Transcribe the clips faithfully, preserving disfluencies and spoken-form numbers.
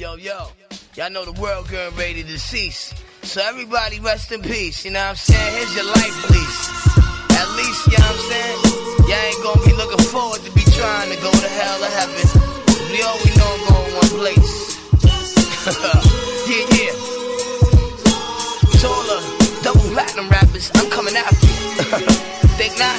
Yo, yo, y'all know the world getting ready to cease. So everybody rest in peace, you know what I'm saying? Here's your life lease. At least, you know what I'm saying? Y'all ain't gonna be looking forward to be trying to go to hell or heaven. We all we know I'm going one place. Yeah, yeah. To all the double platinum rappers, I'm coming after you. Think not?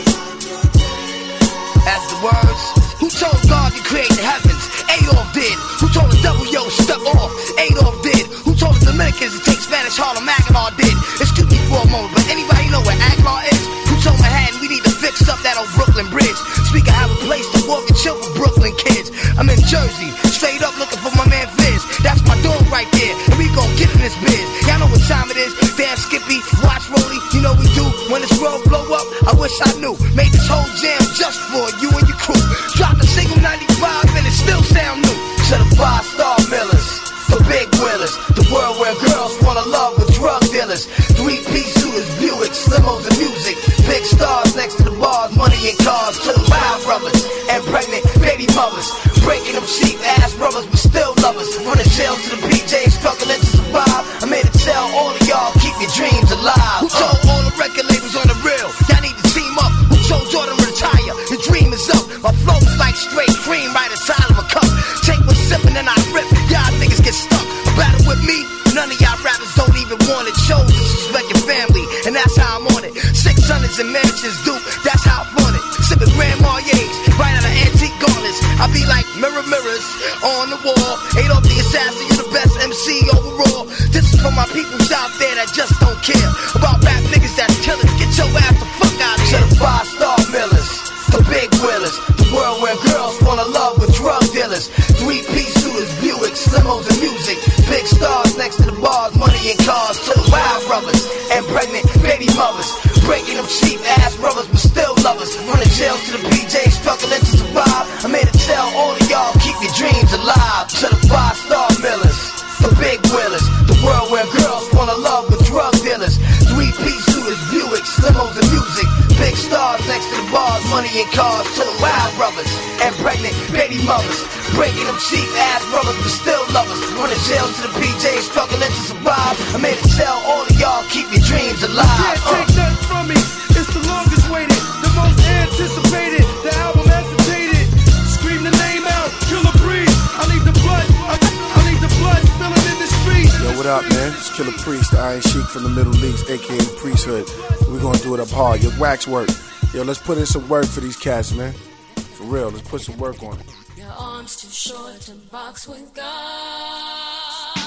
As the words, who told God to create the heavens? Adolf did. Who told the devil, yo, step off? Adolf did. Who told the Dominicans to take Spanish Harlem? Aguilar did. Excuse me for a moment, but anybody know where Aguilar is? Who told Manhattan we need to fix up that old Brooklyn Bridge so we can have a place to walk and chill for Brooklyn kids? I'm in Jersey, straight up looking for my man Fizz. That's my dog right there, and we gon' get in this biz. Y'all know what time it is. Damn Skippy, watch Rolly, you know we do. When this world blow up, I wish I knew. Made this whole jam just for you and your crew. Dropped a single ninety-five and it still sound new. To the five-star millers, the big willers, the world where girls wanna love with drug dealers. Three-piece suiters, Buicks, limos and music. Big stars next to the bars, money and cars. To the wild brothers and pregnant baby mothers. Breaking them cheap ass brothers but still lovers. From the jail to the P Js, struggling to survive. I made it tell all of y'all, keep your dreams alive. Who told all the record labels on the real, y'all need to team up? Who told Jordan retire, the dream is up? My flow is like straight cream right inside of a cup. Take one sip and then I rip, y'all niggas get stuck. Battle with me, none of y'all rappers don't even want it. Shows disrespect your family, and that's how I'm on it. Six hundreds and mansions, dude, that's how I'm on it. Sipping Grand Marniers, right out of antique gauntlets. I be like mirror mirrors on the wall. Adolf the assassin, you the best M C overall. This is for my peoples out there that just don't care about rap niggas that's killers. Get your ass the fuck out of here. To the five-star millers, the big willers, the world where girls wanna love with drug dealers. Three-piece suiters, Buicks, limos and music. Big stars next to the bars, money and cars. To the wild brothers and pregnant baby mothers. Breaking them cheap ass brothers but still lovers. From the jail to the P Js, struggling to survive. I made it tell all of y'all, keep your dreams alive. To the five-star millers, the big willers, the world where girls wanna love with drug dealers. Three-piece suiters, Buicks, limos and music. Big stars next to the bars, money and cars. To the wild brothers and pregnant baby mothers. Breaking them cheap ass brothers but still lovers. From the jail to the P Js, struggling to survive. I made it tell all of y'all, keep your dreams alive. Can't take nothing from me, it's the longest waited, the most anticipated, the album agitated. Scream the name out, Killer Priest. I need the blood, I, I need the blood spilling in the streets. Yo, what up, man? It's Killer Priest, the Iron Sheik from the Middle East, aka Priesthood. We're gonna do it up hard. Your wax work. Yo, let's put in some work for these cats, man. For real, let's put some work on it. Your arms too short to box with God.